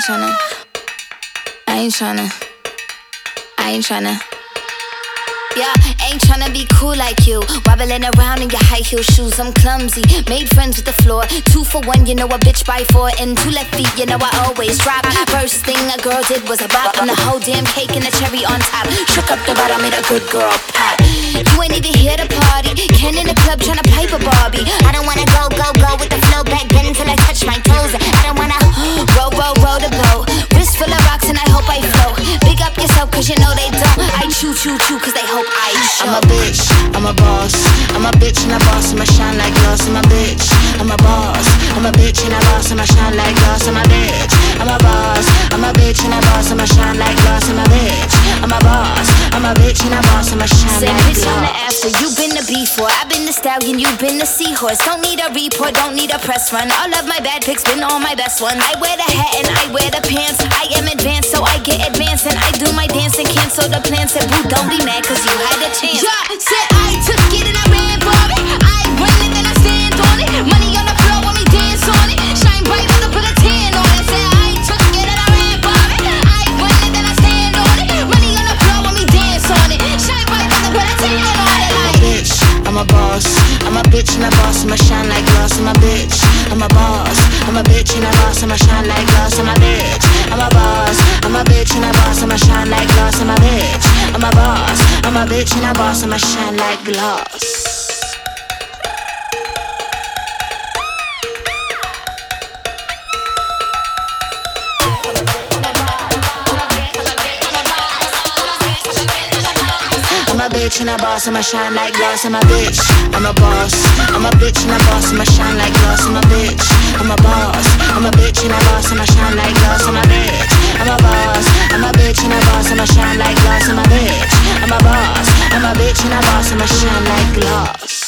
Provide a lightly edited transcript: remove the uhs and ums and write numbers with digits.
Yeah, ain't tryna be cool like you. Wobbling around in your high heel shoes, I'm clumsy. Made friends with the floor. 2 for 1, you know a bitch by 4. And 2 left feet, you know I always drop. First thing a girl did was a bop. And the whole damn cake and the cherry on top. Shook up the bottom, made a good girl pop. You ain't even here to party. Ken in the club tryna pipe a Barbie. I don't wanna go with the flow back then until I touch my toes. I don't wanna roll the boat. Wrist full of rocks and I hope I float. Big up yourself cause you know they don't. I chew cause they hope I show. I'm a bitch, I'm a boss. I'm a bitch and a boss, I'ma shine like glass. I'm a bitch, I'm a boss. I'm a bitch and a boss, I'ma shine like glass. I'm a bitch, I'm a boss. I'm a bitch and a boss, I'ma shine like glass. I'm a bitch, I'm a boss. I'm a bitch and a boss, I'ma shine Say, like bitch, glass. I'm the after, you been the before. I've been the stallion, you been the seahorse. Don't need a report, don't need a press run. All of my bad pics been all my best ones. I wear the hat and I wear the pants. I am advanced, so I get advanced. And I do my dance and cancel the plans. Said, boo, don't be mad cause you had a chance. Yeah, said I took it and I ran for it. I run it and I stand on it. Money on the floor when we dance on it. Shine bright when I put a tan on it. Said I took it and I ran for it. I run it and I stand on it. Money on the floor when we dance on it. Shine bright when I put a tan on it. I'm a bitch, I'm a boss. I'm a bitch and a boss, I'ma shine like glass. I'm a bitch, I'm a boss. I'm a bitch and a boss, I'ma shine like glass. I'm a bitch, I'm a boss. I'm a bitch and a boss, I'ma shine like glass. I'm a bitch, I'm a boss. I'm a bitch and a boss, I'ma shine like glass. I'm a bitch and a boss, I'ma shine like glass. I'm a bitch, I'm a boss. I'm a bitch and a boss, I'ma shine like glass. I'm a bitch, I'm a boss. I'm a bitch and a boss, I'ma shine like glass. I'm a bitch, I'm a boss. I'm a bitch and a boss, I'ma shine like glass. I'm a bitch, I'm a boss. I'm a bitch and a boss, I'ma shine like glass.